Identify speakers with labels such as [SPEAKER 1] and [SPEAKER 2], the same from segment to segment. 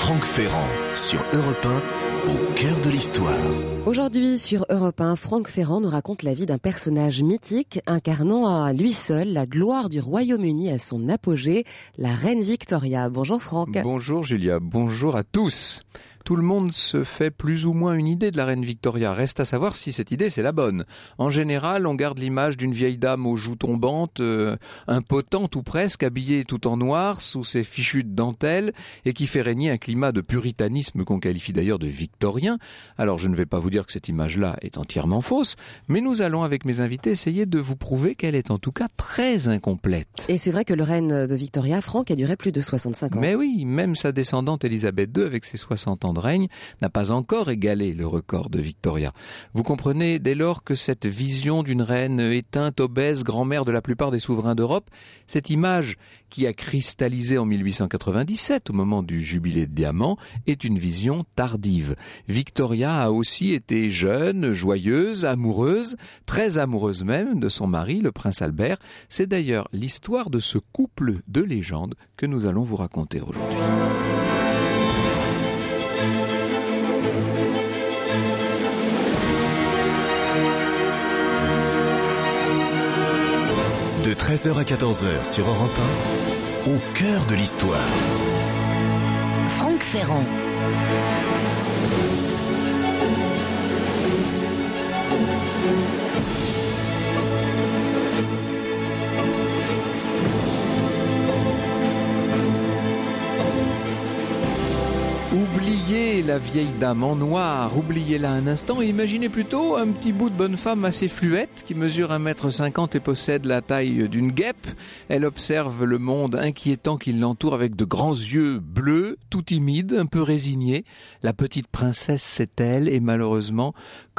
[SPEAKER 1] Franck Ferrand sur Europe 1, au cœur de l'histoire.
[SPEAKER 2] Aujourd'hui sur Europe 1, Franck Ferrand nous raconte la vie d'un personnage mythique incarnant à lui seul la gloire du Royaume-Uni à son apogée, la reine Victoria. Bonjour Franck.
[SPEAKER 3] Bonjour Julia, bonjour à tous. Tout le monde se fait plus ou moins une idée de la reine Victoria. Reste à savoir si cette idée c'est la bonne. En général, on garde l'image d'une vieille dame aux joues tombantes, impotente ou presque, habillée tout en noir, sous ses fichus de dentelle, et qui fait régner un climat de puritanisme qu'on qualifie d'ailleurs de victorien. Alors je ne vais pas vous dire que cette image-là est entièrement fausse, mais nous allons avec mes invités essayer de vous prouver qu'elle est en tout cas très incomplète.
[SPEAKER 2] Et c'est vrai que le règne de Victoria, Franck, a duré plus de 65 ans.
[SPEAKER 3] Mais oui, même sa descendante Élisabeth II, avec ses 60 ans de règne, n'a pas encore égalé le record de Victoria. Vous comprenez dès lors que cette vision d'une reine éteinte, obèse, grand-mère de la plupart des souverains d'Europe, cette image qui a cristallisé en 1897 au moment du jubilé de diamant, est une vision tardive. Victoria a aussi été jeune, joyeuse, amoureuse, très amoureuse même de son mari, le prince Albert. C'est d'ailleurs l'histoire de ce couple de légende que nous allons vous raconter aujourd'hui.
[SPEAKER 1] De 13h à 14h sur Europe 1, au cœur de l'histoire.
[SPEAKER 4] Franck Ferrand.
[SPEAKER 3] Oubliez la vieille dame en noir, oubliez-la un instant et imaginez plutôt un petit bout de bonne femme assez fluette qui mesure 1,50 m et possède la taille d'une guêpe. Elle observe le monde inquiétant qui l'entoure avec de grands yeux bleus, tout timides, un peu résignés. La petite princesse, c'est elle et malheureusement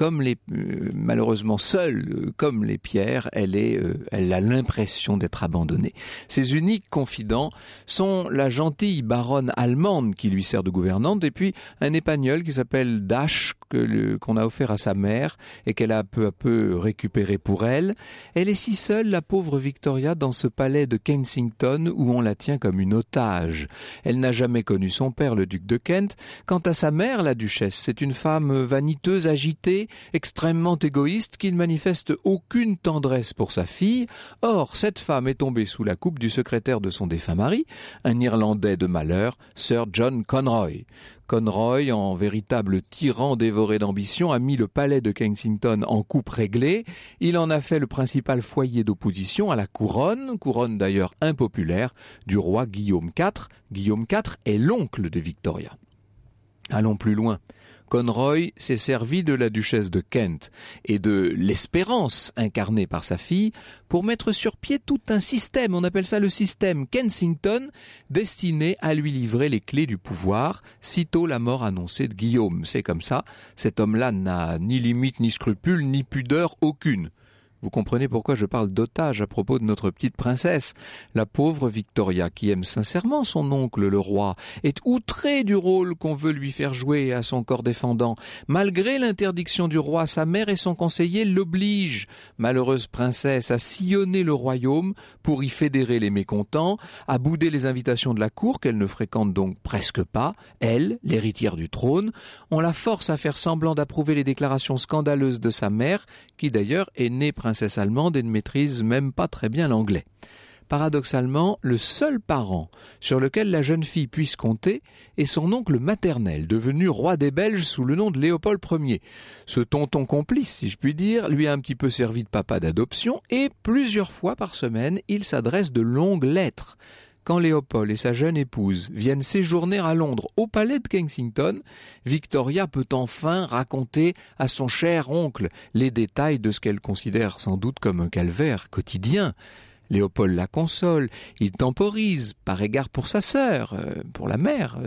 [SPEAKER 3] seule comme les pierres, elle a l'impression d'être abandonnée. Ses uniques confidents sont la gentille baronne allemande qui lui sert de gouvernante et puis un épagnol qui s'appelle Dash qu'on a offert à sa mère et qu'elle a peu à peu récupéré pour elle. Elle est si seule, la pauvre Victoria, dans ce palais de Kensington où on la tient comme une otage. Elle n'a jamais connu son père, le duc de Kent. Quant à sa mère, la duchesse, c'est une femme vaniteuse, agitée, extrêmement égoïste, qui ne manifeste aucune tendresse pour sa fille. Or, cette femme est tombée sous la coupe du secrétaire de son défunt mari, un Irlandais de malheur, Sir John Conroy. Conroy, en véritable tyran dévoré d'ambition, a mis le palais de Kensington en coupe réglée. Il en a fait le principal foyer d'opposition à la couronne d'ailleurs impopulaire, du roi Guillaume IV. Guillaume IV est l'oncle de Victoria. Allons plus loin. Conroy s'est servi de la duchesse de Kent et de l'espérance incarnée par sa fille pour mettre sur pied tout un système, on appelle ça le système Kensington, destiné à lui livrer les clés du pouvoir, sitôt la mort annoncée de Guillaume. C'est comme ça, cet homme-là n'a ni limite, ni scrupule, ni pudeur aucune. Vous comprenez pourquoi je parle d'otage à propos de notre petite princesse. La pauvre Victoria, qui aime sincèrement son oncle le roi, est outrée du rôle qu'on veut lui faire jouer à son corps défendant. Malgré l'interdiction du roi, sa mère et son conseiller l'obligent, malheureuse princesse, à sillonner le royaume pour y fédérer les mécontents, à bouder les invitations de la cour qu'elle ne fréquente donc presque pas. Elle, l'héritière du trône, on la force à faire semblant d'approuver les déclarations scandaleuses de sa mère, qui d'ailleurs est née princesse allemande et ne maîtrise même pas très bien l'anglais. Paradoxalement, le seul parent sur lequel la jeune fille puisse compter est son oncle maternel, devenu roi des Belges sous le nom de Léopold Ier. Ce tonton complice, si je puis dire, lui a un petit peu servi de papa d'adoption et plusieurs fois par semaine, il s'adresse de longues lettres. Quand Léopold et sa jeune épouse viennent séjourner à Londres au palais de Kensington, Victoria peut enfin raconter à son cher oncle les détails de ce qu'elle considère sans doute comme un calvaire quotidien. Léopold la console, il temporise par égard pour sa sœur, pour la mère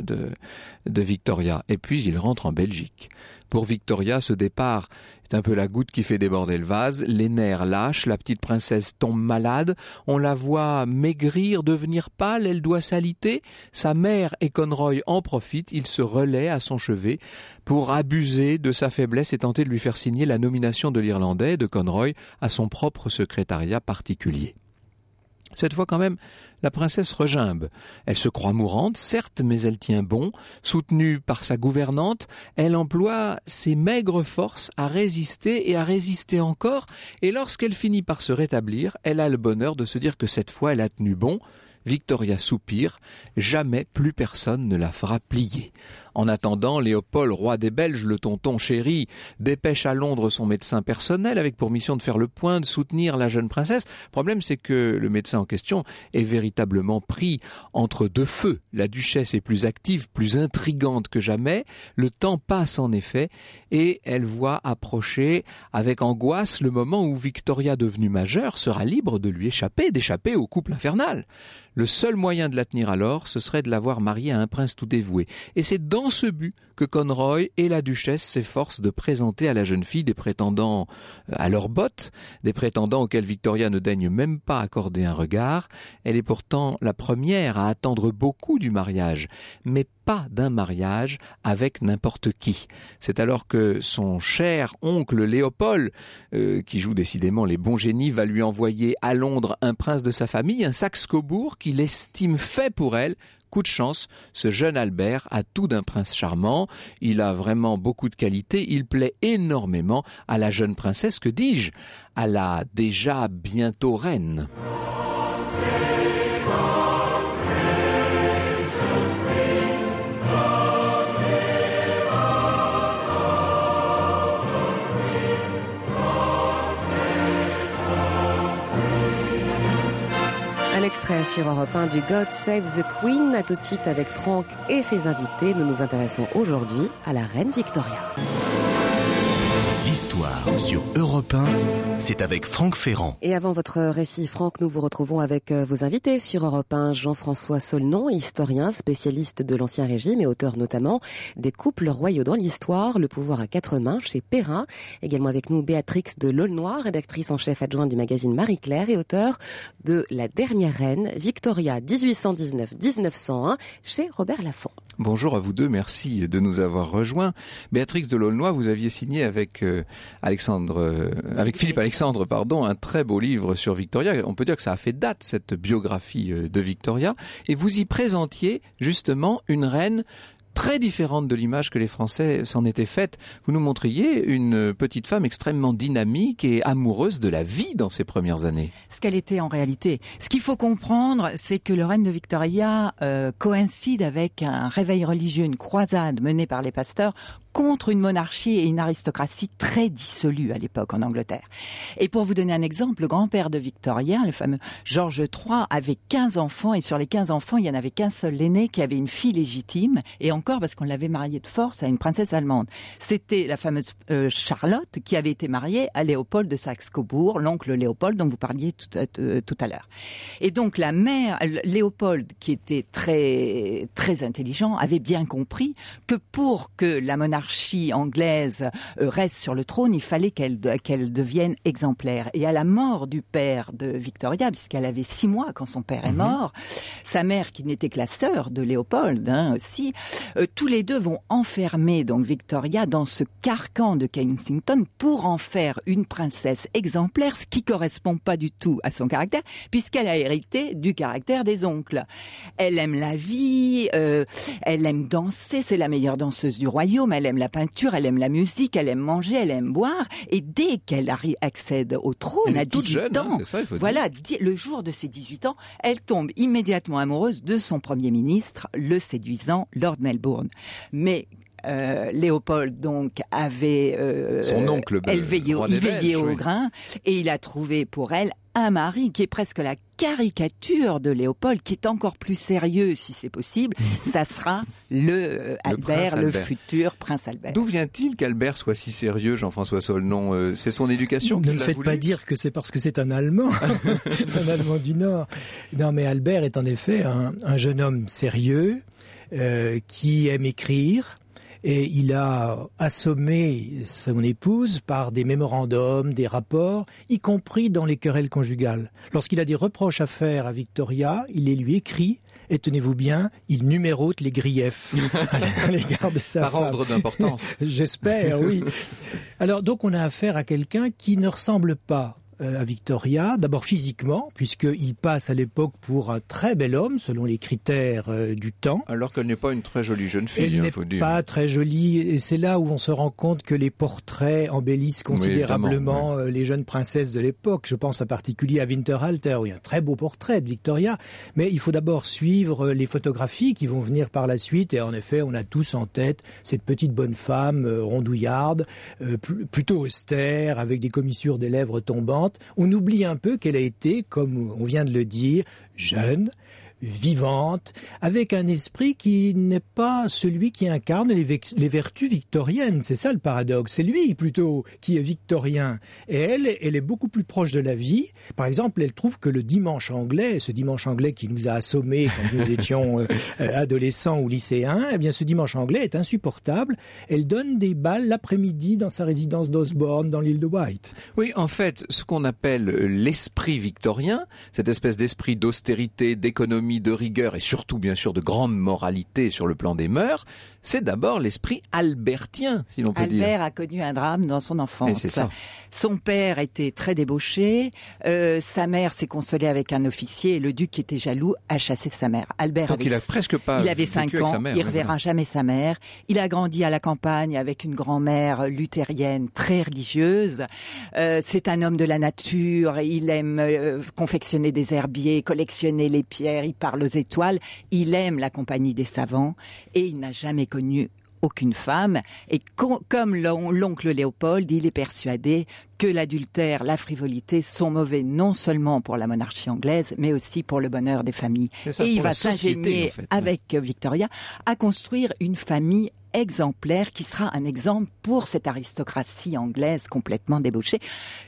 [SPEAKER 3] de Victoria, et puis il rentre en Belgique. Pour Victoria, ce départ est un peu la goutte qui fait déborder le vase, les nerfs lâchent, la petite princesse tombe malade, on la voit maigrir, devenir pâle, elle doit s'aliter, sa mère et Conroy en profitent, ils se relaient à son chevet pour abuser de sa faiblesse et tenter de lui faire signer la nomination de l'Irlandais, de Conroy, à son propre secrétariat particulier. Cette fois quand même, la princesse regimbe. Elle se croit mourante, certes, mais elle tient bon. Soutenue par sa gouvernante, elle emploie ses maigres forces à résister et à résister encore. Et lorsqu'elle finit par se rétablir, elle a le bonheur de se dire que cette fois elle a tenu bon. Victoria soupire, jamais plus personne ne la fera plier. En attendant, Léopold, roi des Belges, le tonton chéri, dépêche à Londres son médecin personnel avec pour mission de faire le point, de soutenir la jeune princesse. Le problème, c'est que le médecin en question est véritablement pris entre deux feux. La duchesse est plus active, plus intrigante que jamais. Le temps passe en effet et elle voit approcher avec angoisse le moment où Victoria, devenue majeure, sera libre de lui échapper, d'échapper au couple infernal. Le seul moyen de la tenir alors, ce serait de l'avoir mariée à un prince tout dévoué. Et c'est dans ce but que Conroy et la duchesse s'efforcent de présenter à la jeune fille des prétendants à leurs bottes, des prétendants auxquels Victoria ne daigne même pas accorder un regard. Elle est pourtant la première à attendre beaucoup du mariage, mais pas d'un mariage avec n'importe qui. C'est alors que son cher oncle Léopold, qui joue décidément les bons génies, va lui envoyer à Londres un prince de sa famille, un Saxe-Cobourg, qu'il estime fait pour elle. Coup de chance, ce jeune Albert a tout d'un prince charmant, il a vraiment beaucoup de qualités, il plaît énormément à la jeune princesse, que dis-je, à la déjà bientôt reine.
[SPEAKER 2] Un extrait sur Europe 1 du God Save the Queen. À tout de suite avec Franck et ses invités. Nous nous intéressons aujourd'hui à la reine Victoria.
[SPEAKER 1] L'histoire sur Europe 1, c'est avec Franck Ferrand.
[SPEAKER 2] Et avant votre récit, Franck, nous vous retrouvons avec vos invités sur Europe 1. Jean-François Saulnon, historien, spécialiste de l'Ancien Régime et auteur notamment des couples royaux dans l'histoire, Le pouvoir à quatre mains chez Perrin. Également avec nous Béatrix de L'aulnoy, rédactrice en chef adjointe du magazine Marie-Claire et auteur de La dernière reine, Victoria 1819-1901 chez Robert Laffont.
[SPEAKER 3] Bonjour à vous deux, merci de nous avoir rejoints. Béatrix de L'aulnoy, vous aviez signé avec Philippe Alexandre, un très beau livre sur Victoria. On peut dire que ça a fait date, cette biographie de Victoria. Et vous y présentiez justement une reine très différente de l'image que les Français s'en étaient faite. Vous nous montriez une petite femme extrêmement dynamique et amoureuse de la vie dans ses premières années.
[SPEAKER 5] Ce qu'elle était en réalité. Ce qu'il faut comprendre, c'est que le règne de Victoria coïncide avec un réveil religieux, une croisade menée par les pasteurs contre une monarchie et une aristocratie très dissolue à l'époque en Angleterre. Et pour vous donner un exemple, le grand-père de Victoria, le fameux George III, avait 15 enfants et sur les 15 enfants, il n'y en avait qu'un seul, l'aîné, qui avait une fille légitime et encore parce qu'on l'avait mariée de force à une princesse allemande. C'était la fameuse Charlotte qui avait été mariée à Léopold de Saxe-Cobourg, l'oncle Léopold dont vous parliez tout à l'heure. Et donc la mère, Léopold, qui était très, très intelligent, avait bien compris que pour que la monarchie anglaise reste sur le trône, il fallait qu'elle devienne exemplaire. Et à la mort du père de Victoria, puisqu'elle avait 6 mois quand son père est mort, sa mère, qui n'était que la sœur de Léopold aussi, tous les deux vont enfermer donc Victoria dans ce carcan de Kensington pour en faire une princesse exemplaire, ce qui correspond pas du tout à son caractère, puisqu'elle a hérité du caractère des oncles. Elle aime la vie, elle aime danser, c'est la meilleure danseuse du royaume, elle aime la peinture, elle aime la musique, elle aime manger, elle aime boire, et dès qu'elle accède au trône, à 18 ans,
[SPEAKER 3] c'est ça, il faut
[SPEAKER 5] voilà, le jour de ses 18 ans, elle tombe immédiatement amoureuse de son premier ministre, le séduisant Lord Melbourne. Mais Léopold donc avait
[SPEAKER 3] son oncle,
[SPEAKER 5] il veillait au grain et il a trouvé pour elle un mari qui est presque la caricature de Léopold, qui est encore plus sérieux si c'est possible. Ça sera Albert, le futur prince Albert.
[SPEAKER 3] D'où vient-il qu'Albert soit si sérieux, Jean-François Saulnon? C'est son éducation qui l'a voulu?
[SPEAKER 6] Ne me faites pas dire que c'est parce que c'est un Allemand, un Allemand du Nord. Non, mais Albert est en effet un jeune homme sérieux qui aime écrire. Et il a assommé son épouse par des mémorandums, des rapports, y compris dans les querelles conjugales. Lorsqu'il a des reproches à faire à Victoria, il les lui écrit, et tenez-vous bien, il numérote les griefs à l'égard de sa femme.
[SPEAKER 3] Par ordre d'importance.
[SPEAKER 6] J'espère, oui. Alors donc on a affaire à quelqu'un qui ne ressemble pas à Victoria, d'abord physiquement, puisqu'il passe à l'époque pour un très bel homme, selon les critères du temps.
[SPEAKER 3] Alors qu'elle n'est pas une très jolie jeune fille,
[SPEAKER 6] Elle
[SPEAKER 3] faut
[SPEAKER 6] n'est
[SPEAKER 3] dire.
[SPEAKER 6] pas très jolie, et c'est là où on se rend compte que les portraits embellissent considérablement les jeunes princesses de l'époque. Je pense en particulier à Winterhalter, où il y a un très beau portrait de Victoria, mais il faut d'abord suivre les photographies qui vont venir par la suite, et en effet, on a tous en tête cette petite bonne femme rondouillarde, plutôt austère, avec des commissures des lèvres tombantes. On oublie un peu qu'elle a été, comme on vient de le dire, jeune, vivante, avec un esprit qui n'est pas celui qui incarne les vertus victoriennes. C'est ça le paradoxe. C'est lui plutôt qui est victorien. Et elle est beaucoup plus proche de la vie. Par exemple, elle trouve que le dimanche anglais, ce dimanche anglais qui nous a assommés quand nous étions adolescents ou lycéens, eh bien ce dimanche anglais est insupportable. Elle donne des bals l'après-midi dans sa résidence d'Osborne, dans l'île de Wight.
[SPEAKER 3] Oui, en fait, ce qu'on appelle l'esprit victorien, cette espèce d'esprit d'austérité, d'économie, de rigueur et surtout bien sûr de grande moralité sur le plan des mœurs, c'est d'abord l'esprit albertien, si l'on peut dire.
[SPEAKER 5] Albert a connu un drame dans son enfance.
[SPEAKER 3] Et c'est ça.
[SPEAKER 5] Son père était très débauché, sa mère s'est consolée avec un officier et le duc qui était jaloux a chassé sa mère. Albert
[SPEAKER 3] Donc il a presque pas
[SPEAKER 5] il avait 5 ans,
[SPEAKER 3] mère,
[SPEAKER 5] il reverra jamais sa mère. Il a grandi à la campagne avec une grand-mère luthérienne très religieuse. C'est un homme de la nature, il aime confectionner des herbiers, collectionner les pierres, il parle aux étoiles, il aime la compagnie des savants et il n'a jamais connu aucune femme. Et comme l'oncle Léopold, il est persuadé que l'adultère, la frivolité sont mauvais non seulement pour la monarchie anglaise, mais aussi pour le bonheur des familles.
[SPEAKER 3] Ça,
[SPEAKER 5] et il va s'ingénier en fait, avec Victoria à construire une famille exemplaire qui sera un exemple pour cette aristocratie anglaise complètement débauchée.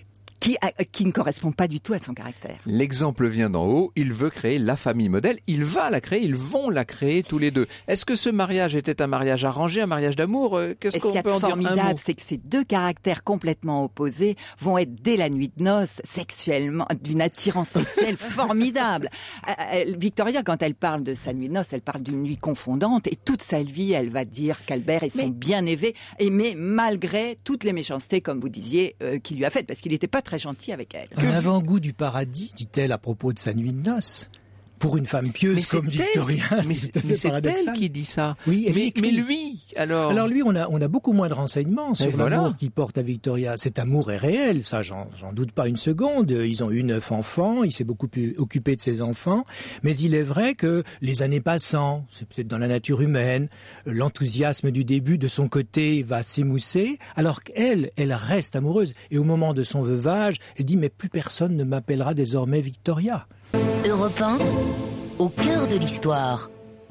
[SPEAKER 5] Qui ne correspond pas du tout à son caractère.
[SPEAKER 3] L'exemple vient d'en haut, il veut créer la famille modèle, il va la créer, ils vont la créer tous les deux. Est-ce que ce mariage était un mariage arrangé, un mariage d'amour ? Qu'est-ce qu'on peut en dire un mot ?
[SPEAKER 5] Formidable, c'est que ces deux caractères complètement opposés vont être dès la nuit de noces, sexuellement, d'une attirance sexuelle formidable. Victoria, quand elle parle de sa nuit de noces, elle parle d'une nuit confondante et toute sa vie, elle va dire qu'Albert est son bien-aimé, malgré toutes les méchancetés, comme vous disiez, qu'il lui a faites, parce qu'il n'était pas très gentil avec elle.
[SPEAKER 6] Un avant-goût du paradis, dit-elle à propos de sa nuit de noces. Pour une femme pieuse comme Victoria,
[SPEAKER 3] c'est elle qui dit ça.
[SPEAKER 6] Oui,
[SPEAKER 3] mais lui, alors...
[SPEAKER 6] Alors lui, on a beaucoup moins de renseignements sur l'amour qu'il porte à Victoria. Cet amour est réel, ça, j'en doute pas une seconde. Ils ont eu 9 enfants, il s'est beaucoup occupé de ses enfants. Mais il est vrai que les années passant, c'est peut-être dans la nature humaine, l'enthousiasme du début de son côté va s'émousser, alors qu'elle reste amoureuse. Et au moment de son veuvage, elle dit « mais plus personne ne m'appellera désormais Victoria ».
[SPEAKER 4] Europe 1, au cœur de l'histoire.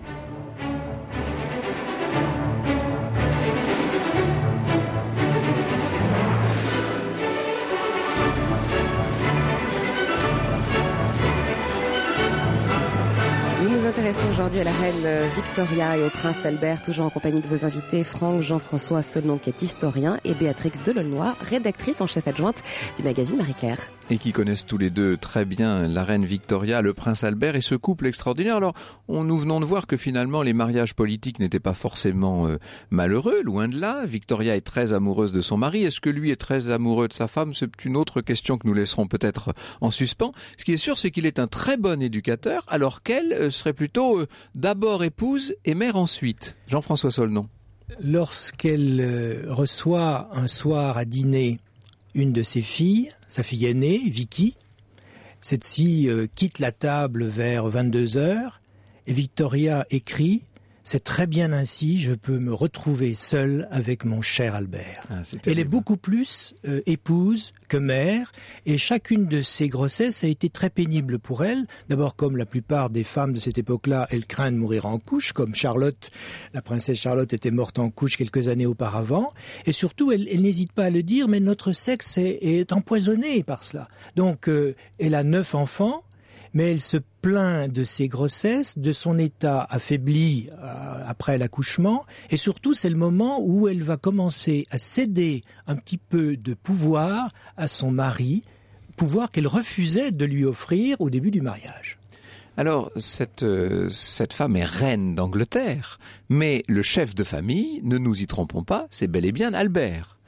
[SPEAKER 2] Nous nous intéressons aujourd'hui à la reine Victoria et au prince Albert, toujours en compagnie de vos invités Franck Jean-François Solnon, qui est historien, et Béatrix Delaunoy, rédactrice en chef adjointe du magazine Marie-Claire.
[SPEAKER 3] Et qui connaissent tous les deux très bien la reine Victoria, le prince Albert et ce couple extraordinaire. Alors, nous venons de voir que finalement les mariages politiques n'étaient pas forcément malheureux, loin de là. Victoria est très amoureuse de son mari. Est-ce que lui est très amoureux de sa femme ? C'est une autre question que nous laisserons peut-être en suspens. Ce qui est sûr, c'est qu'il est un très bon éducateur, alors qu'elle serait plutôt d'abord épouse et mère ensuite. Jean-François Solnon.
[SPEAKER 6] Lorsqu'elle reçoit un soir à dîner une de ses filles, sa fille aînée, Vicky, cette-ci quitte la table vers 22h et Victoria écrit « C'est très bien ainsi, je peux me retrouver seule avec mon cher Albert ». Elle est beaucoup plus épouse que mère et chacune de ces grossesses a été très pénible pour elle. D'abord, comme la plupart des femmes de cette époque-là, elle craint de mourir en couche, comme Charlotte, la princesse Charlotte était morte en couche quelques années auparavant. Et surtout, elle n'hésite pas à le dire, mais notre sexe est empoisonné par cela. Donc, elle a 9 enfants. Mais elle se plaint de ses grossesses, de son état affaibli après l'accouchement, et surtout c'est le moment où elle va commencer à céder un petit peu de pouvoir à son mari, pouvoir qu'elle refusait de lui offrir au début du mariage.
[SPEAKER 3] Alors, cette femme est reine d'Angleterre, mais le chef de famille, ne nous y trompons pas, c'est bel et bien Albert.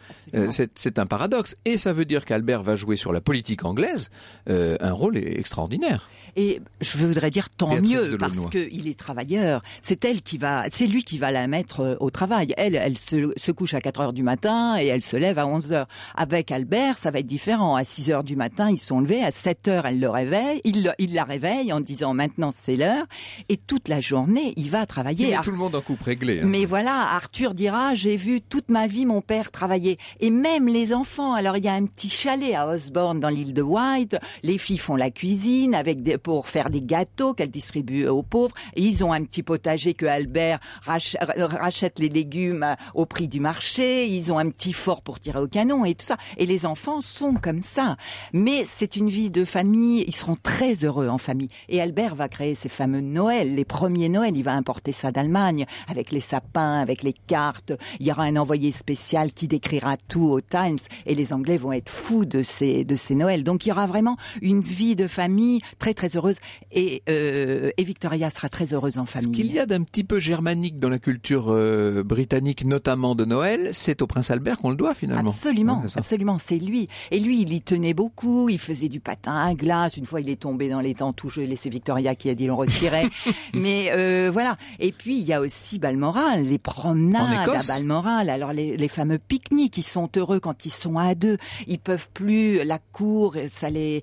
[SPEAKER 3] C'est un paradoxe. Et ça veut dire qu'Albert va jouer sur la politique anglaise un rôle extraordinaire.
[SPEAKER 5] Et je voudrais dire tant mieux, parce qu'il est travailleur. C'est lui qui va la mettre au travail. Elle se couche à 4h du matin et elle se lève à 11h. Avec Albert, ça va être différent. À 6h du matin, ils sont levés. À 7h, elle le réveille. Il la réveille en disant maintenant c'est l'heure. Et toute la journée, il va travailler.
[SPEAKER 3] Il met tout le monde en coupe réglé.
[SPEAKER 5] Mais voilà, Arthur dira, j'ai vu toute ma vie mon père travailler. Et même les enfants. Alors, il y a un petit chalet à Osborne dans l'île de Wight. Les filles font la cuisine pour faire des gâteaux qu'elles distribuent aux pauvres. Et ils ont un petit potager que Albert rachète les légumes au prix du marché. Ils ont un petit fort pour tirer au canon et tout ça. Et les enfants sont comme ça. Mais c'est une vie de famille. Ils seront très heureux en famille. Et Albert va créer ces fameux Noël, les premiers Noël. Il va importer ça d'Allemagne avec les sapins, avec les cartes. Il y aura un envoyé spécial qui décrira tout au Times. Et les Anglais vont être fous de ces Noëls. Donc il y aura vraiment une vie de famille très très heureuse. Et Victoria sera très heureuse en famille.
[SPEAKER 3] Ce qu'il y a d'un petit peu germanique dans la culture britannique, notamment de Noël, c'est au prince Albert qu'on le doit finalement.
[SPEAKER 5] Absolument, absolument, c'est lui. Et lui, il y tenait beaucoup, il faisait du patin à glace. Une fois, il est tombé dans les temps tout gelés, c'est Victoria qui a dit l'on retirait. Mais voilà. Et puis, il y a aussi Balmoral, les promenades à Balmoral. Alors, les fameux pique-niques, ils sont heureux quand ils sont à deux. Ils peuvent plus, la cour, ça les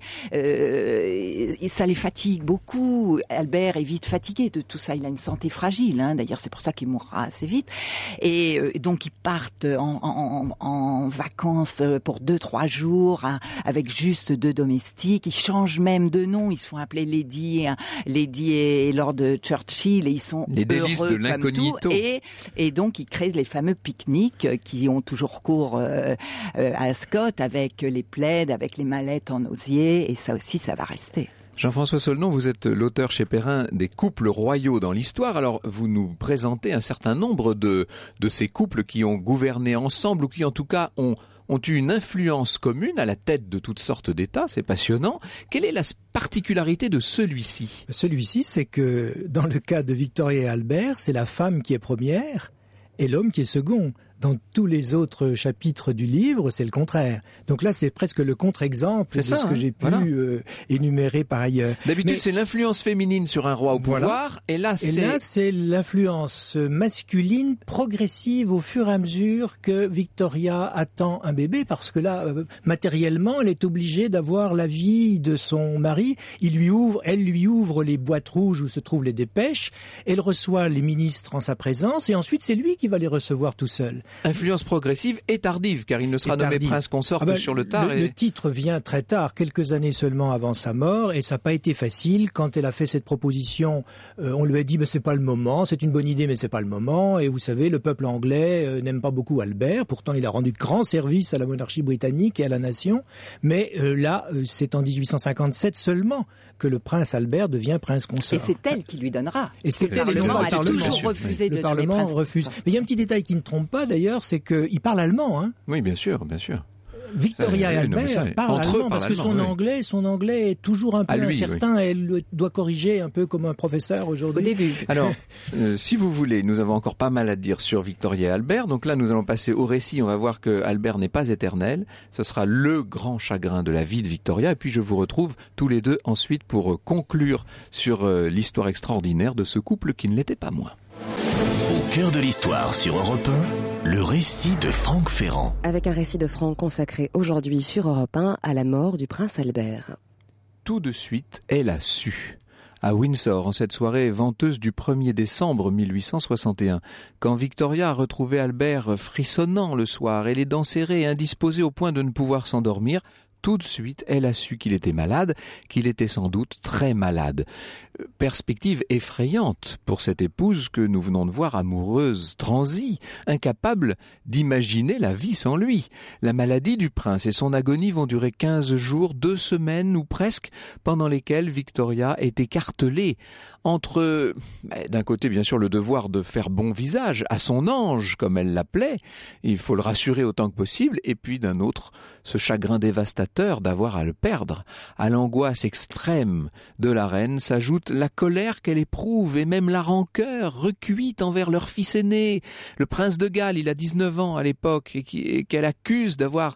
[SPEAKER 5] fatigue beaucoup. Albert est vite fatigué de tout ça. Il a une santé fragile, hein. D'ailleurs, c'est pour ça qu'il mourra assez vite. Et donc, ils partent en vacances pour 2-3 jours avec juste 2 domestiques. Ils changent même de nom. Ils se font appeler Lady et Lord Churchill. Et ils sont
[SPEAKER 3] les délices de l'incognito.
[SPEAKER 5] Et donc, ils créent les fameux pique-niques qui ont toujours cours à Ascot avec les plaids, avec les mallettes en osier. Et ça aussi, ça va rester.
[SPEAKER 3] Jean-François Solnon, vous êtes l'auteur chez Perrin des couples royaux dans l'histoire. Alors, vous nous présentez un certain nombre de ces couples qui ont gouverné ensemble ou qui, en tout cas, ont eu une influence commune à la tête de toutes sortes d'États. C'est passionnant. Quelle est la particularité de celui-ci ?
[SPEAKER 6] Celui-ci, c'est que dans le cas de Victoria et Albert, c'est la femme qui est première et l'homme qui est second. Dans tous les autres chapitres du livre, c'est le contraire. Donc là, c'est presque le contre-exemple de ce que j'ai pu énumérer par ailleurs.
[SPEAKER 3] D'habitude, c'est l'influence féminine sur un roi au pouvoir. Et là,
[SPEAKER 6] c'est l'influence masculine progressive au fur et à mesure que Victoria attend un bébé. Parce que là, matériellement, elle est obligée d'avoir l'avis de son mari. Elle lui ouvre les boîtes rouges où se trouvent les dépêches. Elle reçoit les ministres en sa présence. Et ensuite, c'est lui qui va les recevoir tout seul.
[SPEAKER 3] Influence progressive et tardive, car il ne sera nommé prince consort que sur le tard.
[SPEAKER 6] Le titre vient très tard, quelques années seulement avant sa mort, et ça n'a pas été facile. Quand elle a fait cette proposition, on lui a dit c'est pas le moment, c'est une bonne idée mais c'est pas le moment. Et vous savez, le peuple anglais n'aime pas beaucoup Albert. Pourtant, il a rendu grand service à la monarchie britannique et à la nation. Mais là, c'est en 1857 seulement que le prince Albert devient prince consort.
[SPEAKER 5] Et c'est elle qui lui donnera.
[SPEAKER 6] Et c'est elle, et non pas le Parlement.
[SPEAKER 5] Toujours refusé de
[SPEAKER 6] le Parlement refuse. Mais il y a un petit détail qui ne trompe pas d'ailleurs, c'est qu'il parle allemand. Hein.
[SPEAKER 3] Oui, bien sûr, bien sûr.
[SPEAKER 6] Victoria et Albert parlent allemand parce que son anglais est toujours un peu incertain et elle doit corriger un peu comme un professeur aujourd'hui.
[SPEAKER 5] Au début.
[SPEAKER 3] Alors, si vous voulez, nous avons encore pas mal à dire sur Victoria et Albert. Donc là, nous allons passer au récit. On va voir que Albert n'est pas éternel. Ce sera le grand chagrin de la vie de Victoria. Et puis, je vous retrouve tous les deux ensuite pour conclure sur l'histoire extraordinaire de ce couple qui ne l'était pas moins.
[SPEAKER 1] Au cœur de l'histoire sur Europe 1, le récit de Franck Ferrand.
[SPEAKER 2] Avec un récit de Franck consacré aujourd'hui sur Europe 1 à la mort du prince Albert.
[SPEAKER 3] Tout de suite, elle a su. À Windsor, en cette soirée venteuse du 1er décembre 1861, quand Victoria a retrouvé Albert frissonnant le soir et les dents serrées, indisposé au point de ne pouvoir s'endormir, tout de suite, elle a su qu'il était malade, qu'il était sans doute très malade. Perspective effrayante pour cette épouse que nous venons de voir amoureuse, transie, incapable d'imaginer la vie sans lui. La maladie du prince et son agonie vont durer 15 jours, 2 semaines ou presque, pendant lesquelles Victoria est écartelée entre, d'un côté bien sûr le devoir de faire bon visage à son ange, comme elle l'appelait, il faut le rassurer autant que possible, et puis d'un autre, ce chagrin dévastateur d'avoir à le perdre. À l'angoisse extrême de la reine s'ajoute la colère qu'elle éprouve et même la rancœur recuite envers leur fils aîné, le prince de Galles. Il a 19 ans à l'époque et qu'elle accuse d'avoir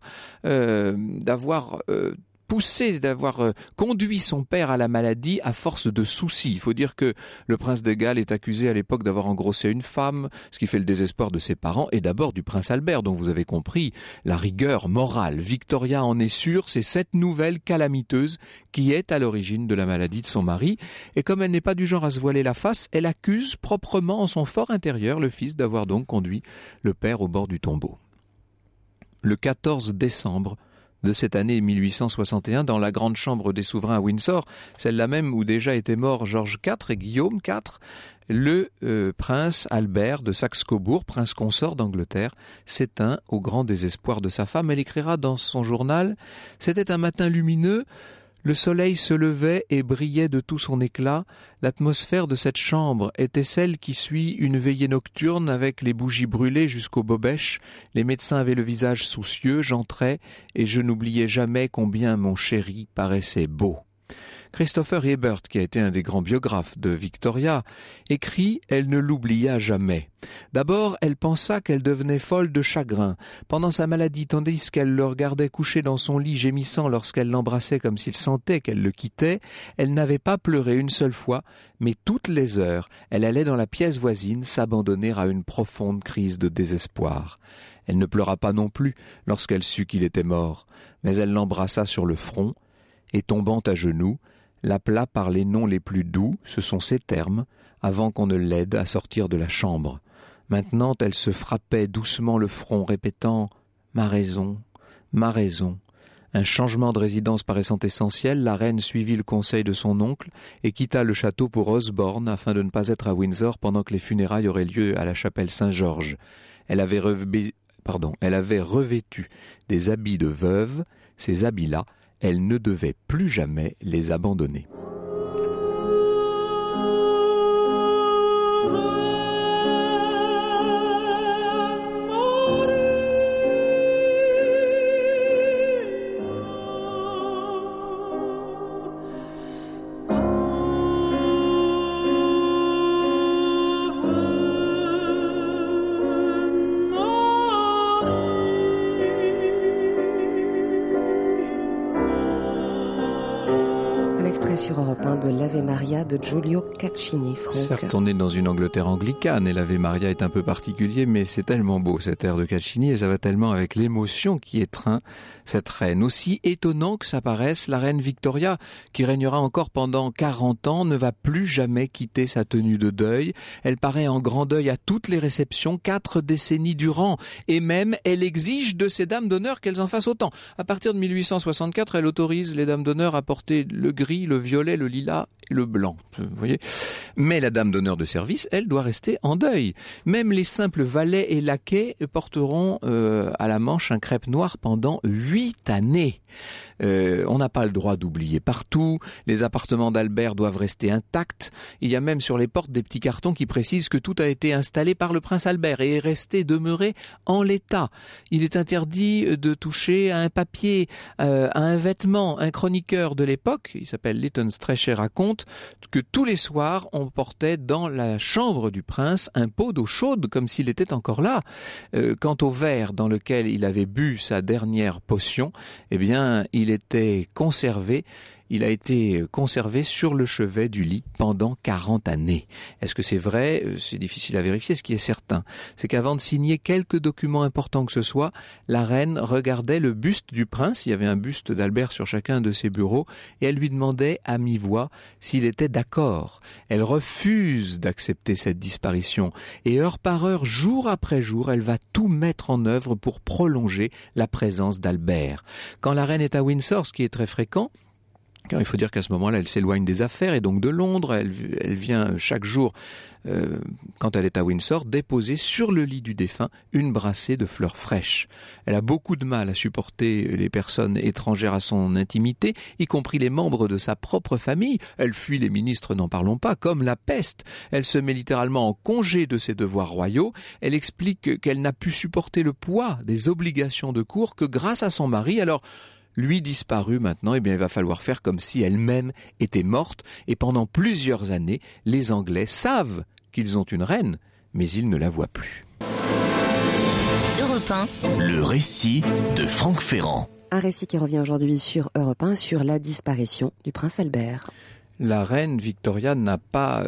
[SPEAKER 3] conduit son père à la maladie à force de soucis. Il faut dire que le prince de Galles est accusé à l'époque d'avoir engrossé une femme, ce qui fait le désespoir de ses parents et d'abord du prince Albert, dont vous avez compris la rigueur morale. Victoria en est sûre, c'est cette nouvelle calamiteuse qui est à l'origine de la maladie de son mari. Et comme elle n'est pas du genre à se voiler la face, elle accuse proprement en son fort intérieur le fils d'avoir donc conduit le père au bord du tombeau. Le 14 décembre de cette année 1861, dans la grande chambre des souverains à Windsor, celle-là même où déjà étaient morts George IV et Guillaume IV, le prince Albert de Saxe-Cobourg, prince consort d'Angleterre, s'éteint au grand désespoir de sa femme. Elle écrira dans son journal « C'était un matin lumineux, le soleil se levait et brillait de tout son éclat. L'atmosphère de cette chambre était celle qui suit une veillée nocturne avec les bougies brûlées jusqu'aux bobèches. Les médecins avaient le visage soucieux, j'entrais et je n'oubliais jamais combien mon chéri paraissait beau. » Christopher Hebert, qui a été un des grands biographes de Victoria, écrit « Elle ne l'oublia jamais. D'abord, elle pensa qu'elle devenait folle de chagrin. Pendant sa maladie, tandis qu'elle le regardait couché dans son lit gémissant lorsqu'elle l'embrassait comme s'il sentait qu'elle le quittait, elle n'avait pas pleuré une seule fois, mais toutes les heures, elle allait dans la pièce voisine s'abandonner à une profonde crise de désespoir. Elle ne pleura pas non plus lorsqu'elle sut qu'il était mort, mais elle l'embrassa sur le front et, tombant à genoux, l'appela par les noms les plus doux, ce sont ses termes, avant qu'on ne l'aide à sortir de la chambre. Maintenant, elle se frappait doucement le front, répétant « Ma raison, ma raison ». Un changement de résidence paraissant essentiel, la reine suivit le conseil de son oncle et quitta le château pour Osborne afin de ne pas être à Windsor pendant que les funérailles auraient lieu à la chapelle Saint-Georges. Elle avait revêtu des habits de veuve, ces habits-là, elle ne devait plus jamais les abandonner.
[SPEAKER 2] Sur Europe 1 de l'Ave Maria de Giulio Caccini, Franck.
[SPEAKER 3] Certes, on est dans une Angleterre anglicane et l'Ave Maria est un peu particulier, mais c'est tellement beau cet air de Caccini et ça va tellement avec l'émotion qui étreint cette reine. Aussi étonnant que ça paraisse, la reine Victoria, qui régnera encore pendant 40 ans, ne va plus jamais quitter sa tenue de deuil. Elle paraît en grand deuil à toutes les réceptions, 4 décennies durant, et même elle exige de ses dames d'honneur qu'elles en fassent autant. À partir de 1864, elle autorise les dames d'honneur à porter le gris, le violet, le lilas et le blanc. Vous voyez ? Mais la dame d'honneur de service, elle, doit rester en deuil. Même les simples valets et laquais porteront à la manche un crêpe noir pendant 8 années. On n'a pas le droit d'oublier partout. Les appartements d'Albert doivent rester intacts. Il y a même sur les portes des petits cartons qui précisent que tout a été installé par le prince Albert et est demeuré en l'état. Il est interdit de toucher à un papier, à un vêtement. Un chroniqueur de l'époque, il s'appelle Lytton Strachey, raconte que tous les soirs, on portait dans la chambre du prince un pot d'eau chaude comme s'il était encore là. Quant au verre dans lequel il avait bu sa dernière potion, eh bien, il a été conservé sur le chevet du lit pendant 40 années. Est-ce que c'est vrai ? C'est difficile à vérifier. Ce qui est certain, c'est qu'avant de signer quelque document important que ce soit, la reine regardait le buste du prince. Il y avait un buste d'Albert sur chacun de ses bureaux et elle lui demandait à mi-voix s'il était d'accord. Elle refuse d'accepter cette disparition et heure par heure, jour après jour, elle va tout mettre en œuvre pour prolonger la présence d'Albert. Quand la reine est à Windsor, ce qui est très fréquent, Car il faut dire qu'à ce moment-là, elle s'éloigne des affaires et donc de Londres. Elle vient chaque jour, quand elle est à Windsor, déposer sur le lit du défunt une brassée de fleurs fraîches. Elle a beaucoup de mal à supporter les personnes étrangères à son intimité, y compris les membres de sa propre famille. Elle fuit les ministres, n'en parlons pas, comme la peste. Elle se met littéralement en congé de ses devoirs royaux. Elle explique qu'elle n'a pu supporter le poids des obligations de cour que grâce à son mari. Alors, lui disparu maintenant, eh bien, il va falloir faire comme si elle-même était morte. Et pendant plusieurs années, les Anglais savent qu'ils ont une reine, mais ils ne la voient plus.
[SPEAKER 4] Europe 1.
[SPEAKER 1] Le récit de Franck Ferrand.
[SPEAKER 2] Un récit qui revient aujourd'hui sur Europe 1 sur la disparition du prince Albert.
[SPEAKER 3] La reine Victoria n'a pas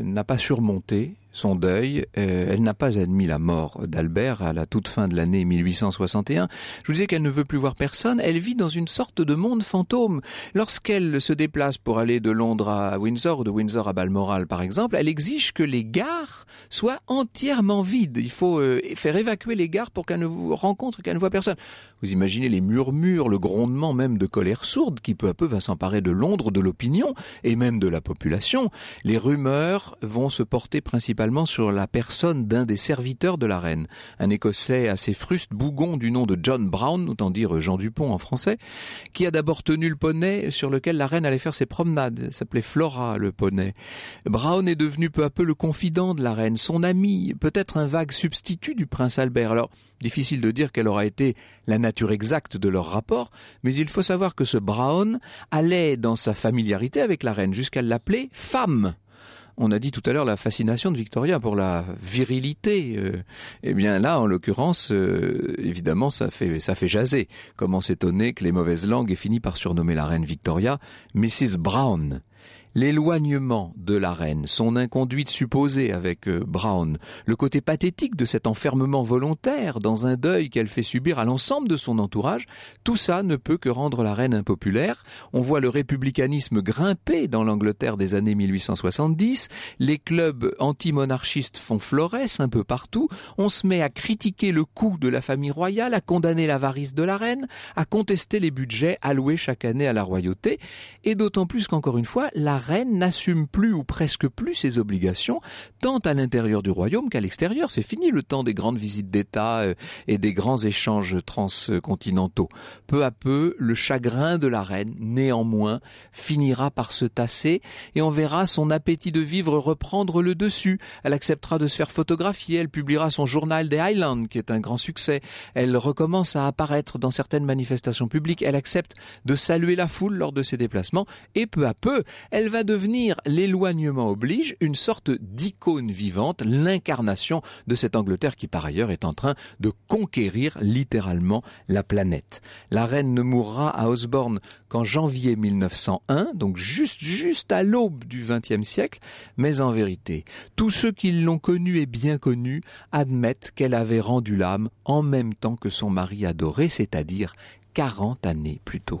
[SPEAKER 3] surmonté son deuil. Elle n'a pas admis la mort d'Albert à la toute fin de l'année 1861. Je vous disais qu'elle ne veut plus voir personne. Elle vit dans une sorte de monde fantôme. Lorsqu'elle se déplace pour aller de Londres à Windsor ou de Windsor à Balmoral, par exemple, elle exige que les gares soient entièrement vides. Il faut faire évacuer les gares pour qu'elle ne rencontre, qu'elle ne voit personne. Vous imaginez les murmures, le grondement même de colère sourde qui peu à peu va s'emparer de Londres, de l'opinion et même de la population. Les rumeurs vont se porter principalement sur la personne d'un des serviteurs de la reine, un Écossais assez fruste, bougon du nom de John Brown, autant dire Jean Dupont en français, qui a d'abord tenu le poney sur lequel la reine allait faire ses promenades. Ça s'appelait Flora, le poney. Brown est devenu peu à peu le confident de la reine, son ami, peut-être un vague substitut du prince Albert. Alors, difficile de dire quelle aura été la nature exacte de leur rapport, mais il faut savoir que ce Brown allait dans sa familiarité avec la reine jusqu'à l'appeler femme. On a dit tout à l'heure la fascination de Victoria pour la virilité. Eh bien là, en l'occurrence, évidemment, ça fait jaser. Comment s'étonner que les mauvaises langues aient fini par surnommer la reine Victoria Mrs. Brown. L'éloignement de la reine, son inconduite supposée avec Brown, le côté pathétique de cet enfermement volontaire dans un deuil qu'elle fait subir à l'ensemble de son entourage, tout ça ne peut que rendre la reine impopulaire. On voit le républicanisme grimper dans l'Angleterre des années 1870, les clubs anti-monarchistes font florès un peu partout, on se met à critiquer le coût de la famille royale, à condamner l'avarice de la reine, à contester les budgets alloués chaque année à la royauté, et d'autant plus qu'encore une fois, la reine n'assume plus ou presque plus ses obligations, tant à l'intérieur du royaume qu'à l'extérieur. C'est fini le temps des grandes visites d'État et des grands échanges transcontinentaux. Peu à peu, le chagrin de la reine, néanmoins, finira par se tasser et on verra son appétit de vivre reprendre le dessus. Elle acceptera de se faire photographier, elle publiera son journal des Highlands, qui est un grand succès. Elle recommence à apparaître dans certaines manifestations publiques, elle accepte de saluer la foule lors de ses déplacements et peu à peu, elle va devenir, l'éloignement oblige, une sorte d'icône vivante, l'incarnation de cette Angleterre qui par ailleurs est en train de conquérir littéralement la planète. La reine ne mourra à Osborne qu'en janvier 1901, donc juste à l'aube du XXe siècle, mais en vérité, tous ceux qui l'ont connue et bien connue admettent qu'elle avait rendu l'âme en même temps que son mari adoré, c'est-à-dire 40 années plus tôt.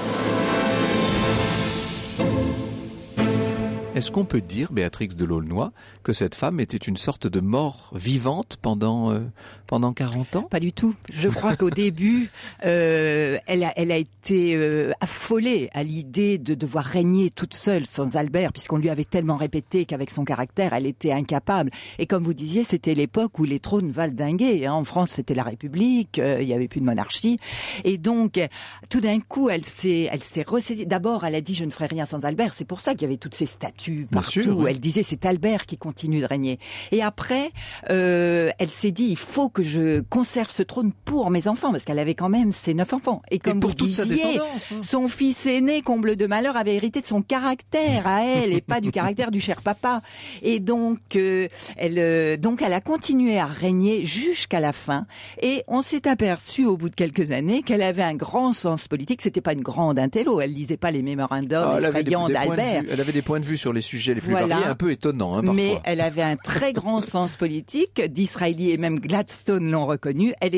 [SPEAKER 3] Est-ce qu'on peut dire, Béatrix de l'Aulnoy, que cette femme était une sorte de mort vivante pendant 40 ans ?
[SPEAKER 5] Pas du tout. Je crois qu'au début, elle a été affolée à l'idée de devoir régner toute seule sans Albert, puisqu'on lui avait tellement répété qu'avec son caractère, elle était incapable. Et comme vous disiez, c'était l'époque où les trônes valdinguaient. En France, c'était la République, il n'y avait plus de monarchie. Et donc, tout d'un coup, elle s'est ressaisie. D'abord, elle a dit « je ne ferai rien sans Albert ». C'est pour ça qu'il y avait toutes ces statues partout. Sûr, oui. Elle disait c'est Albert qui continue de régner. Et après, elle s'est dit il faut que je conserve ce trône pour mes enfants, parce qu'elle avait quand même ses 9 enfants. Et comme
[SPEAKER 3] pour
[SPEAKER 5] vous
[SPEAKER 3] toute
[SPEAKER 5] disiez,
[SPEAKER 3] sa descendance.
[SPEAKER 5] Son fils aîné, comble de malheur, avait hérité de son caractère à elle et pas du caractère du cher papa. Et donc, elle a continué à régner jusqu'à la fin. Et on s'est aperçu au bout de quelques années qu'elle avait un grand sens politique. C'était pas une grande intello. Elle lisait pas les mémorandums effrayants d'Albert.
[SPEAKER 3] Elle avait des points de vue sur les sujets les plus variés, un peu étonnants parfois.
[SPEAKER 5] Mais elle avait un très grand sens politique. Disraeli et même Gladstone l'ont reconnu. Elle était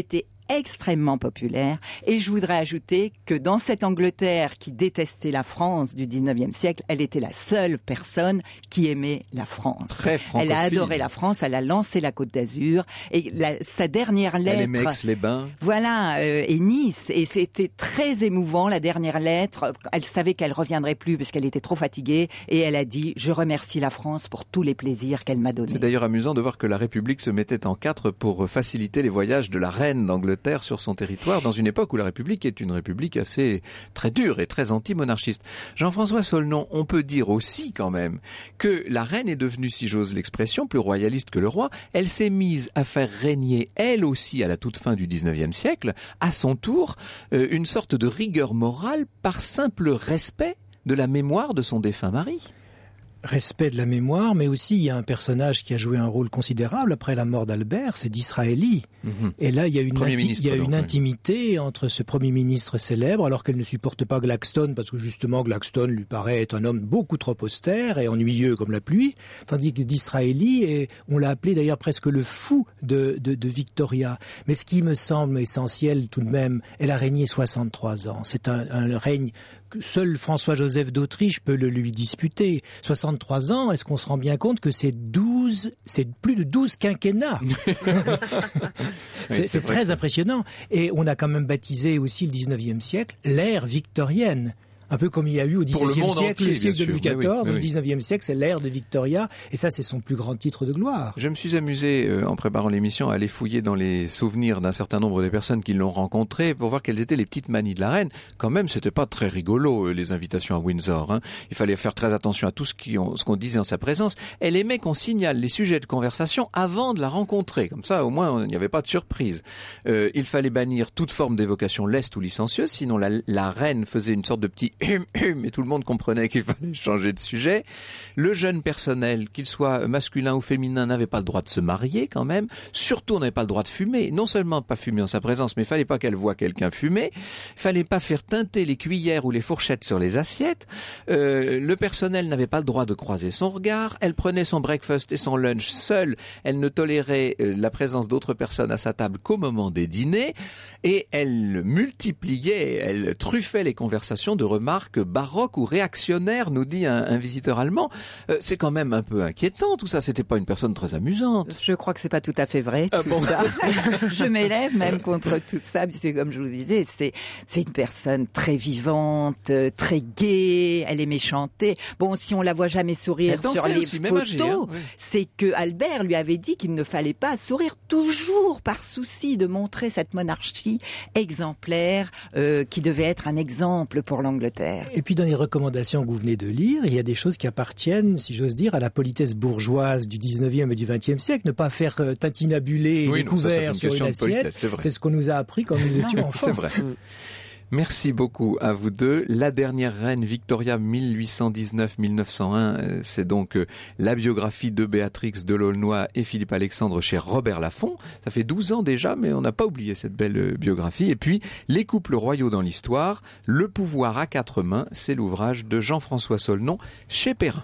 [SPEAKER 5] extrêmement populaire. Et je voudrais ajouter que dans cette Angleterre qui détestait la France du 19e siècle, elle était la seule personne qui aimait la France.
[SPEAKER 3] Très francophile.
[SPEAKER 5] Elle a adoré la France, elle a lancé la Côte d'Azur. Et sa dernière lettre...
[SPEAKER 3] Elle aimait Aix-les-Bains.
[SPEAKER 5] Voilà, et Nice. Et c'était très émouvant, la dernière lettre. Elle savait qu'elle reviendrait plus parce qu'elle était trop fatiguée. Et elle a dit « Je remercie la France pour tous les plaisirs qu'elle m'a donnés. »
[SPEAKER 3] C'est d'ailleurs amusant de voir que la République se mettait en quatre pour faciliter les voyages de la reine d'Angleterre sur son territoire dans une époque où la République est une république assez très dure et très anti-monarchiste. Jean-François Solnon, on peut dire aussi quand même que la reine est devenue, si j'ose l'expression, plus royaliste que le roi. Elle s'est mise à faire régner, elle aussi, à la toute fin du 19e siècle, à son tour, une sorte de rigueur morale par simple respect de la mémoire de son défunt mari.
[SPEAKER 6] Respect de la mémoire, mais aussi il y a un personnage qui a joué un rôle considérable après la mort d'Albert, c'est Disraeli. Et là, il y a une intimité entre ce Premier ministre célèbre, alors qu'elle ne supporte pas Gladstone, parce que justement Gladstone lui paraît être un homme beaucoup trop austère et ennuyeux comme la pluie, tandis que Disraeli, on l'a appelé d'ailleurs presque le fou de Victoria. Mais ce qui me semble essentiel tout de même, elle a régné 63 ans. C'est un règne que seul François-Joseph d'Autriche peut le lui disputer. 63 ans, est-ce qu'on se rend bien compte que c'est plus de 12 quinquennats? C'est très impressionnant. Et on a quand même baptisé aussi le 19e siècle l'ère victorienne. Un peu comme il y a eu au XVIIe siècle, le siècle de Louis XIV, le XIXe siècle, c'est l'ère de Victoria, et ça, c'est son plus grand titre de gloire.
[SPEAKER 3] Je me suis amusé, en préparant l'émission, à aller fouiller dans les souvenirs d'un certain nombre des personnes qui l'ont rencontrée pour voir quelles étaient les petites manies de la reine. Quand même, c'était pas très rigolo, les invitations à Windsor, hein. Il fallait faire très attention à tout ce qu'on disait en sa présence. Elle aimait qu'on signale les sujets de conversation avant de la rencontrer. Comme ça, au moins, il n'y avait pas de surprise. Il fallait bannir toute forme d'évocation leste ou licencieuse, sinon la reine faisait une sorte de petit et tout le monde comprenait qu'il fallait changer de sujet. Le jeune personnel, qu'il soit masculin ou féminin, n'avait pas le droit de se marier quand même. Surtout, on n'avait pas le droit de fumer. Non seulement pas fumer en sa présence, mais il fallait pas qu'elle voie quelqu'un fumer. Il fallait pas faire teinter les cuillères ou les fourchettes sur les assiettes. Le personnel n'avait pas le droit de croiser son regard. Elle prenait son breakfast et son lunch seule. Elle ne tolérait la présence d'autres personnes à sa table qu'au moment des dîners. Et elle multipliait, elle truffait les conversations de remarques baroques ou réactionnaires, nous dit un visiteur allemand. C'est quand même un peu inquiétant tout ça. C'était pas une personne très amusante.
[SPEAKER 5] Je crois que c'est pas tout à fait vrai. Bon. Je m'élève même contre tout ça, puisque comme je vous disais, c'est une personne très vivante, très gaie. Elle aimait chanter. Bon, si on la voit jamais sourire sur les photos, c'est que Albert lui avait dit qu'il ne fallait pas sourire, toujours par souci de montrer cette monarchie exemplaire qui devait être un exemple pour l'Angleterre.
[SPEAKER 6] Et puis dans les recommandations que vous venez de lire, il y a des choses qui appartiennent, si j'ose dire, à la politesse bourgeoise du 19e et du 20e siècle. Ne pas faire tintinabuler des couverts sur une assiette, c'est ce qu'on nous a appris quand nous étions enfants.
[SPEAKER 3] C'est vrai. Merci beaucoup à vous deux. La dernière reine, Victoria 1819-1901, c'est donc la biographie de Béatrix de Laulnoy et Philippe Alexandre chez Robert Laffont. Ça fait 12 ans déjà, mais on n'a pas oublié cette belle biographie. Et puis, Les couples royaux dans l'histoire, Le pouvoir à quatre mains, c'est l'ouvrage de Jean-François Solnon chez Perrin.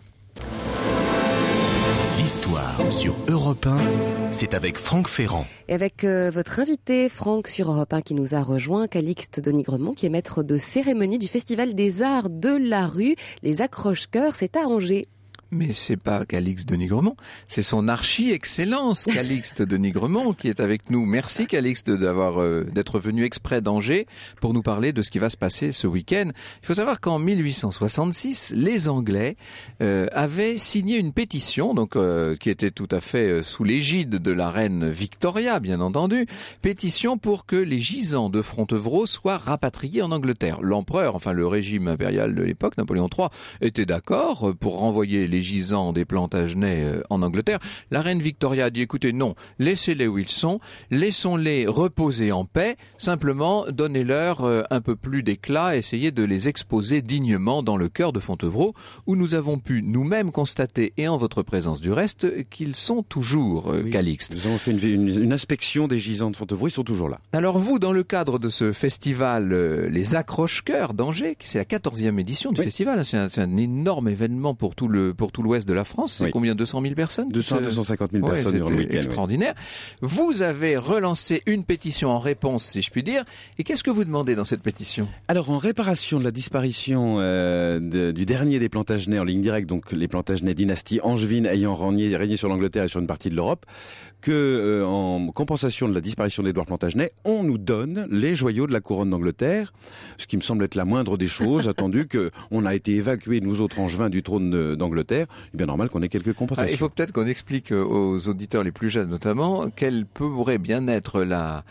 [SPEAKER 1] L'histoire sur Europe 1, c'est avec Franck Ferrand.
[SPEAKER 2] Et avec votre invité, Franck, sur Europe 1, qui nous a rejoint, Calixte de Nigremont, qui est maître de cérémonie du Festival des Arts de la Rue. Les accroche-cœurs, c'est à Angers.
[SPEAKER 3] Mais c'est pas Calixte de Nigremont, c'est son archi-excellence Calixte de Nigremont qui est avec nous. Merci Calixte d'être venu exprès d'Angers pour nous parler de ce qui va se passer ce week-end. Il faut savoir qu'en 1866, les Anglais avaient signé une pétition, donc qui était tout à fait sous l'égide de la reine Victoria, bien entendu, pétition pour que les gisants de Fontevraud soient rapatriés en Angleterre. L'empereur, enfin le régime impérial de l'époque, Napoléon III, était d'accord pour renvoyer les gisants des Plantagenets en Angleterre. La reine Victoria a dit, écoutez, non, laissez-les où ils sont, laissons-les reposer en paix, simplement donnez-leur un peu plus d'éclat, essayez de les exposer dignement dans le cœur de Fontevraud, où nous avons pu nous-mêmes constater, et en votre présence du reste, qu'ils sont toujours Calixte.
[SPEAKER 7] Nous avons fait une inspection des gisants de Fontevraud, ils sont toujours là.
[SPEAKER 3] Alors vous, dans le cadre de ce festival, les accroche-cœurs d'Angers, c'est la 14e édition du festival, c'est un énorme événement pour tout le tout l'ouest de la France. C'est combien, 200 000 personnes
[SPEAKER 7] 250 000 personnes durant le week-end.
[SPEAKER 3] Extraordinaire. Vous avez relancé une pétition en réponse, si je puis dire. Et qu'est-ce que vous demandez dans cette pétition?
[SPEAKER 7] Alors, en réparation de la disparition du dernier des Plantagenets en ligne directe, donc les Plantagenets dynastie angevine ayant régné sur l'Angleterre et sur une partie de l'Europe, que en compensation de la disparition d'Édouard Plantagenet, on nous donne les joyaux de la couronne d'Angleterre, ce qui me semble être la moindre des choses, attendu qu'on a été évacués, nous autres angevins, du trône d'Angleterre. Il est bien normal qu'on ait quelques compensations.
[SPEAKER 3] Il faut peut-être qu'on explique aux auditeurs les plus jeunes notamment quelle pourrait bien être la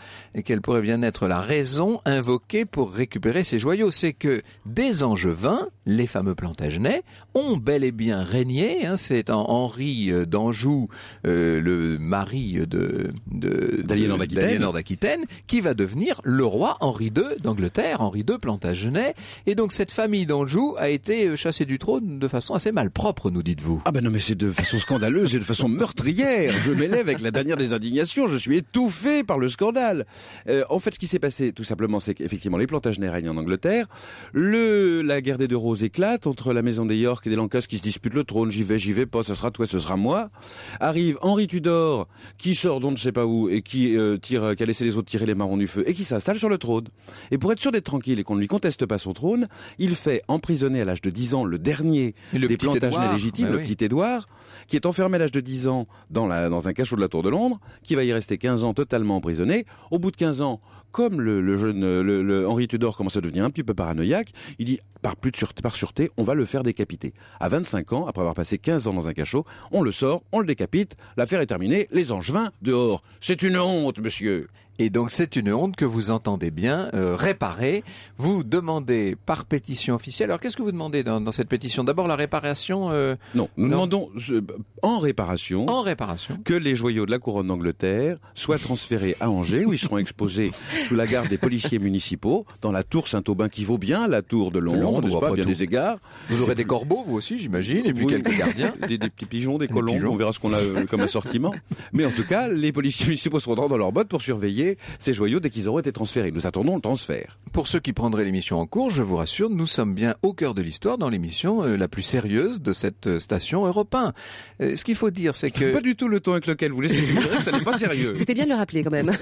[SPEAKER 3] raison invoquée pour récupérer ces joyaux. C'est que des Angevins, les fameux Plantagenets, ont bel et bien régné. C'est Henri d'Anjou, le mari d'Aliénor d'Aquitaine, qui va devenir le roi Henri II d'Angleterre, Henri II Plantagenet. Et donc cette famille d'Anjou a été chassée du trône de façon assez malpropre, nous dites-vous.
[SPEAKER 7] Ah ben non, mais c'est de façon scandaleuse et de façon meurtrière. Je m'élève avec la dernière des indignations, je suis étouffé par le scandale. En fait, ce qui s'est passé, tout simplement, c'est qu'effectivement, les Plantagenets règnent en Angleterre. La guerre des deux roses éclate entre la maison des York et des Lancaster qui se disputent le trône. J'y vais pas, ce sera toi, ce sera moi. Arrive Henri Tudor, qui sort d'on ne sait pas où et qui a laissé les autres tirer les marrons du feu et qui s'installe sur le trône. Et pour être sûr d'être tranquille et qu'on ne lui conteste pas son trône, il fait emprisonner à l'âge de 10 ans le dernier des Plantagenets légitimes, le petit Édouard, qui est enfermé à l'âge de 10 ans dans un cachot de la Tour de Londres, qui va y rester 15 ans totalement emprisonné. Au bout de 15 ans, comme le jeune Henri Tudor commence à devenir un petit peu paranoïaque, il dit par sûreté, on va le faire décapiter. À 25 ans, après avoir passé 15 ans dans un cachot, on le sort, on le décapite, l'affaire est terminée, les Angevins dehors. C'est une honte, monsieur.
[SPEAKER 3] Et donc c'est une honte que vous entendez bien réparer. Vous demandez par pétition officielle. Alors qu'est-ce que vous demandez dans cette pétition? D'abord la réparation
[SPEAKER 7] Non, nous demandons en réparation que les joyaux de la couronne d'Angleterre soient transférés à Angers, où ils seront exposés sous la garde des policiers municipaux, dans la tour Saint-Aubin qui vaut bien la tour de Londres, n'est-ce pas, bien des égards.
[SPEAKER 3] Vous aurez des corbeaux, vous aussi, j'imagine, et puis quelques gardiens.
[SPEAKER 7] Des petits pigeons, des colombes, on verra ce qu'on a comme assortiment. Mais en tout cas, les policiers municipaux seront dans leurs bottes pour surveiller ces joyaux dès qu'ils auront été transférés. Nous attendons le transfert.
[SPEAKER 3] Pour ceux qui prendraient l'émission en cours, je vous rassure, nous sommes bien au cœur de l'histoire, dans l'émission la plus sérieuse de cette station Europe 1. Ce qu'il faut dire, c'est que...
[SPEAKER 7] Pas du tout le ton avec lequel vous laissez suggérer que ça n'est pas sérieux.
[SPEAKER 2] C'était bien de le rappeler quand même.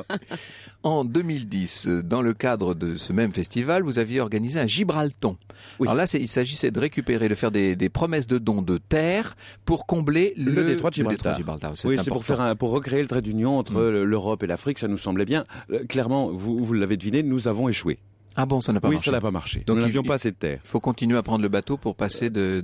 [SPEAKER 3] En 2010, dans le cadre de ce même festival, vous aviez organisé un Gibralton. Oui. Alors là, il s'agissait de récupérer, de faire des promesses de dons de terre pour combler le détroit de Gibraltar.
[SPEAKER 7] Oui, c'est pour recréer le trait d'union entre l'Europe et l'Afrique, ça nous semblait bien. Clairement, vous l'avez deviné, nous avons échoué.
[SPEAKER 3] Ah bon, ça n'a pas marché.
[SPEAKER 7] Oui, ça n'a pas marché.
[SPEAKER 3] Donc
[SPEAKER 7] nous n'avions pas assez de terre.
[SPEAKER 3] Il faut continuer à prendre le bateau pour passer de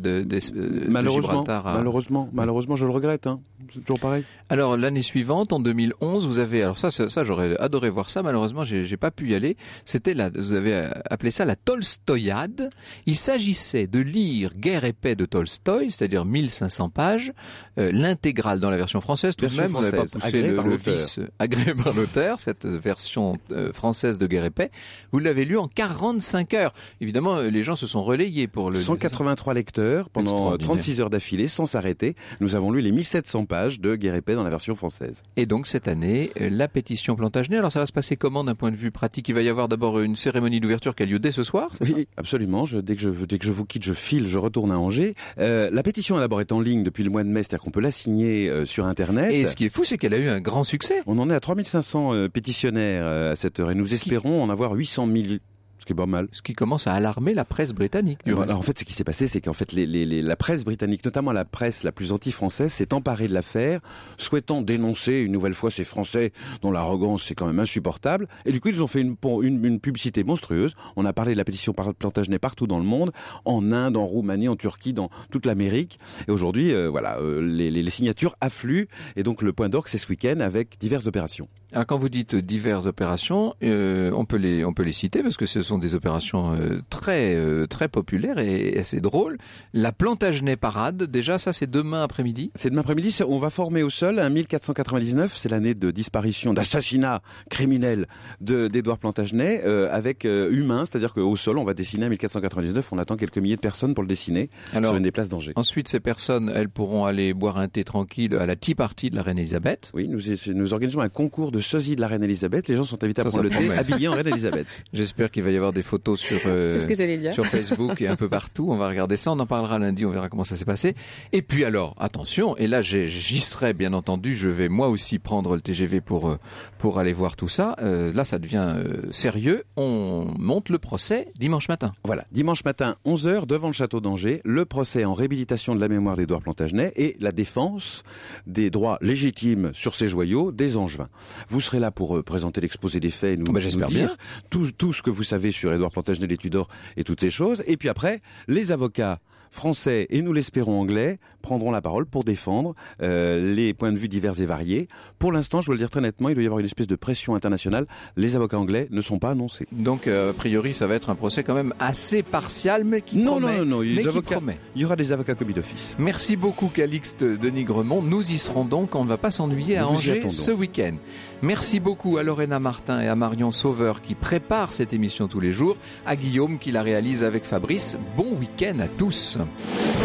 [SPEAKER 3] Gibraltar à...
[SPEAKER 7] Malheureusement, je le regrette. C'est toujours pareil.
[SPEAKER 3] Alors, l'année suivante, en 2011, vous avez... Alors ça j'aurais adoré voir ça. Malheureusement, j'ai pas pu y aller. Vous avez appelé ça la Tolstoïade. Il s'agissait de lire Guerre et paix de Tolstoï, c'est-à-dire 1500 pages, l'intégrale dans la version française. Tout de même, on n'avait pas poussé le vice agréé par l'auteur, cette version française de Guerre et paix. Vous l'avez lu en 45 heures. Évidemment, les gens se sont relayés pour le...
[SPEAKER 7] 183 lecteurs pendant 36 heures d'affilée, sans s'arrêter. Nous avons lu les 1700 pages de Guerre et paix dans la version française.
[SPEAKER 3] Et donc, cette année, la pétition Plantagenet. Alors, ça va se passer comment d'un point de vue pratique? Il va y avoir d'abord une cérémonie d'ouverture qui a lieu dès ce soir, c'est ça?
[SPEAKER 7] Oui, absolument. Dès que je vous quitte, je file, je retourne à Angers. La pétition, d'abord, est en ligne depuis le mois de mai, c'est-à-dire qu'on peut la signer sur Internet.
[SPEAKER 3] Et ce qui est fou, c'est qu'elle a eu un grand succès.
[SPEAKER 7] On en est à 3500 pétitionnaires à cette heure et nous espérons en avoir 800 000. Ce qui est pas mal.
[SPEAKER 3] Ce qui commence à alarmer la presse britannique.
[SPEAKER 7] Alors en fait, ce qui s'est passé, c'est qu'en fait, la presse britannique, notamment la presse la plus anti-française, s'est emparée de l'affaire, souhaitant dénoncer une nouvelle fois ces Français dont l'arrogance est quand même insupportable. Et du coup, ils ont fait une publicité monstrueuse. On a parlé de la pétition Plantagenet partout dans le monde, en Inde, en Roumanie, en Turquie, dans toute l'Amérique. Et aujourd'hui, les signatures affluent. Et donc le point d'orgue, c'est ce week-end avec diverses opérations.
[SPEAKER 3] Alors quand vous dites diverses opérations, on peut les citer parce que ce sont des opérations très populaires et assez drôles. La Plantagenet Parade, déjà ça c'est demain après-midi.
[SPEAKER 7] C'est demain après-midi, on va former au sol un 1499, c'est l'année de disparition, d'assassinat criminel d'Édouard Plantagenet avec humain, c'est-à-dire qu'au sol on va dessiner un 1499, on attend quelques milliers de personnes pour le dessiner. Alors, sur une des places d'Angers.
[SPEAKER 3] Ensuite ces personnes, elles pourront aller boire un thé tranquille à la Tea Party de la Reine Elisabeth.
[SPEAKER 7] Oui, nous organisons un concours de sosie de la Reine Elisabeth, les gens sont invités à prendre le thé habillés en Reine Elisabeth.
[SPEAKER 3] J'espère qu'il va y y avoir des photos sur,
[SPEAKER 2] C'est ce que j'allais dire.
[SPEAKER 3] sur Facebook et un peu partout. On va regarder ça. On en parlera lundi. On verra comment ça s'est passé. Et puis alors, attention. Et là, j'y serai, bien entendu. Je vais moi aussi prendre le TGV pour aller voir tout ça. Là, ça devient sérieux. On monte le procès dimanche matin.
[SPEAKER 7] Voilà, dimanche matin, 11h, devant le château d'Angers, le procès en réhabilitation de la mémoire d'Édouard Plantagenet et la défense des droits légitimes sur ces joyaux des Angevins. Vous serez là pour présenter l'exposé des faits et nous
[SPEAKER 3] j'espère
[SPEAKER 7] dire tout ce que vous savez sur Édouard Plantagenet, les Tudors et toutes ces choses. Et puis après, les avocats français et nous l'espérons anglais prendront la parole pour défendre les points de vue divers et variés. Pour l'instant, je dois le dire très nettement, il doit y avoir une espèce de pression internationale. Les avocats anglais ne sont pas annoncés.
[SPEAKER 3] Donc, a priori, ça va être un procès quand même assez partial, mais qui promet.
[SPEAKER 7] Non,
[SPEAKER 3] mais qui promet.
[SPEAKER 7] Il y aura des avocats commis d'office.
[SPEAKER 3] Merci beaucoup, Calixte Denis-Gremont. Nous y serons donc. On ne va pas s'ennuyer à Angers ce week-end. Merci beaucoup à Lorena Martin et à Marion Sauveur qui préparent cette émission tous les jours, à Guillaume qui la réalise avec Fabrice. Bon week-end à tous.